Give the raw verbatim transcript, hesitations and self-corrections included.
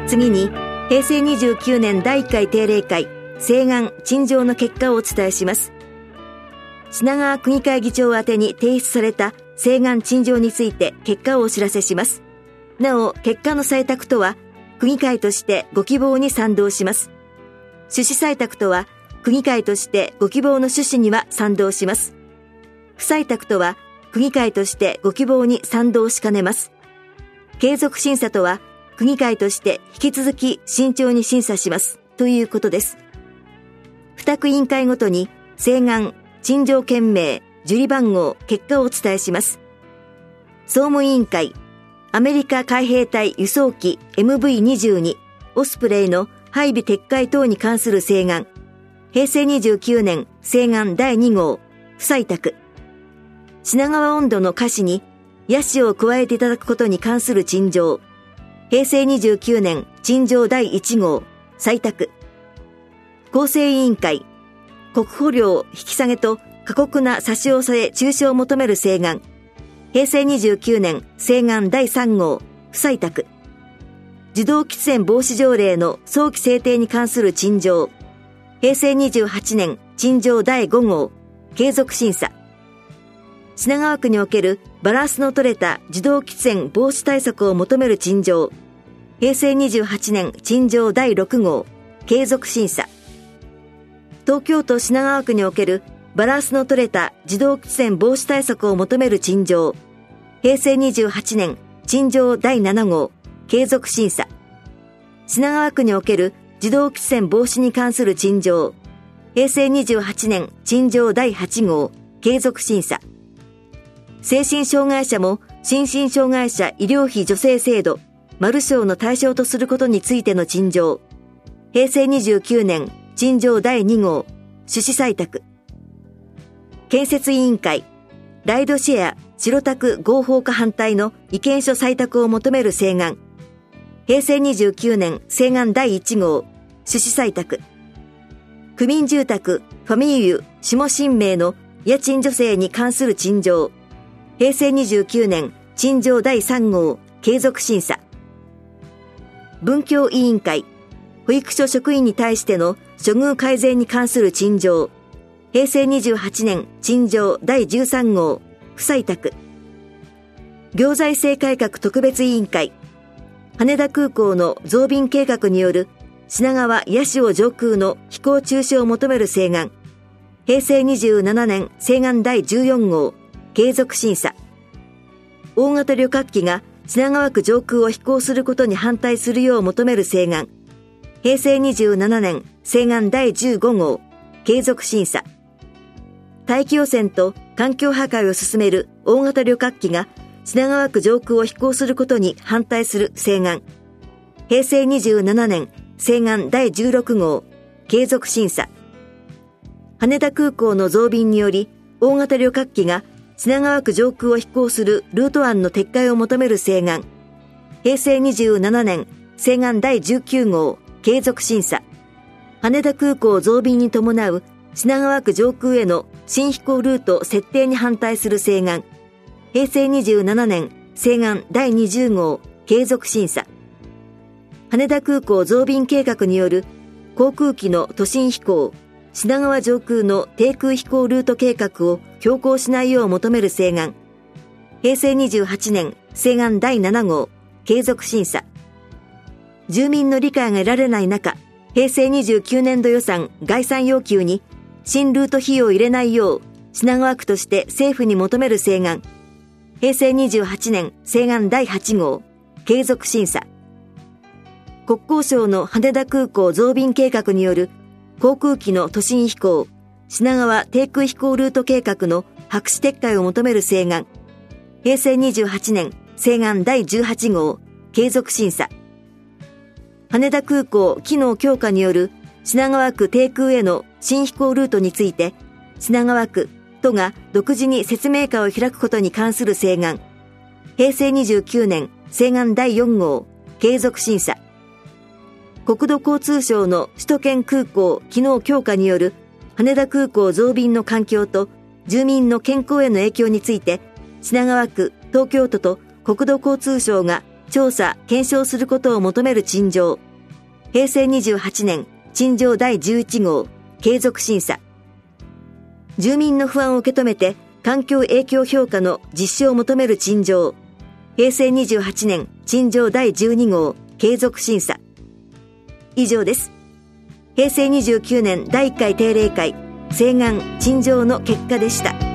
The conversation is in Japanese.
次に、へいせいにじゅうきゅうねんだいいっかい定例会請願陳情の結果をお伝えします。品川区議会議長宛てに提出された請願陳情について結果をお知らせします。なお、結果の採択とは、区議会としてご希望に賛同します。趣旨採択とは、区議会としてご希望の趣旨には賛同します。不採択とは、区議会としてご希望に賛同しかねます。継続審査とは、区議会として引き続き慎重に審査します。ということです。付託委員会ごとに、請願、陳情件名、受理番号、結果をお伝えします。総務委員会、アメリカ海兵隊輸送機 エムブイにじゅうに オスプレイの配備撤回等に関する請願。へいせいにじゅうきゅうねん請願だいに号、不採択。品川音頭の歌詞に、野紙を加えていただくことに関する陳情。へいせいにじゅうきゅうねん陳情だいいち号、採択。公正委員会、国保料引き下げと過酷な差し押さえ中止を求める請願。へいせいにじゅうきゅうねん請願だいさん号、不採択。受動喫煙防止条例の早期制定に関する陳情。へいせいにじゅうはちねん陳情だいご号、継続審査。品川区におけるバランスの取れた受動喫煙防止対策を求める陳情。へいせいにじゅうはちねん陳情だいろく号、継続審査。東京都品川区におけるバランスの取れた受動喫煙防止対策を求める陳情。へいせいにじゅうはちねん陳情だいなな号、継続審査。品川区における受動喫煙防止に関する陳情。へいせいにじゅうはちねん陳情だいはち号、継続審査。精神障害者も心身障害者医療費助成制度、マル賞の対象とすることについての陳情。へいせいにじゅうきゅうねん陳情だいに号、趣旨採択。建設委員会、ライドシェア白タク合法化反対の意見書採択を求める請願。へいせいにじゅうきゅうねん請願だいいち号、趣旨採択。区民住宅ファミーユ下新名の家賃助成に関する陳情。へいせいにじゅうきゅうねん陳情だいさん号、継続審査。文教委員会、保育所職員に対しての処遇改善に関する陳情。へいせいにじゅうはちねん陳情だいじゅうさん号、不採択。行財政改革特別委員会、羽田空港の増便計画による品川八潮上空の飛行中止を求める請願。へいせいにじゅうななねん請願だいじゅうよん号、継続審査。大型旅客機が品川区上空を飛行することに反対するよう求める請願。へいせいにじゅうななねん請願だいじゅうご号、継続審査。大気汚染と環境破壊を進める大型旅客機が品川区上空を飛行することに反対する請願。へいせいにじゅうななねん請願だいじゅうろく号、継続審査。羽田空港の増便により大型旅客機が品川区上空を飛行するルート案の撤回を求める請願。へいせいにじゅうななねん請願だいじゅうきゅう号、継続審査。羽田空港増便に伴う品川区上空への新飛行ルート設定に反対する請願。へいせいにじゅうななねん請願だいにじゅう号、継続審査。羽田空港増便計画による航空機の都心飛行、品川上空の低空飛行ルート計画を強行しないよう求める請願。へいせいにじゅうはちねん請願だいなな号、継続審査。住民の理解が得られない中、へいせいにじゅうきゅうねん度予算概算要求に新ルート費用を入れないよう品川区として政府に求める請願。へいせいにじゅうはちねん請願だいはち号、継続審査。国交省の羽田空港増便計画による航空機の都心飛行、品川低空飛行ルート計画の白紙撤回を求める請願。へいせいにじゅうはちねん請願だいじゅうはち号、継続審査。羽田空港機能強化による品川区低空への新飛行ルートについて、品川区、都が独自に説明会を開くことに関する請願。へいせいにじゅうきゅうねん請願だいよん号、継続審査。国土交通省の首都圏空港機能強化による羽田空港増便の環境と住民の健康への影響について、品川区、東京都と国土交通省が調査・検証することを求める陳情。へいせいにじゅうはちねん陳情だいじゅういちごう継続審査。住民の不安を受け止めて環境影響評価の実施を求める陳情。へいせいにじゅうはちねん陳情だいじゅうにごう継続審査。以上です。へいせいにじゅうきゅうねんだいいっかい定例会請願陳情の結果でした。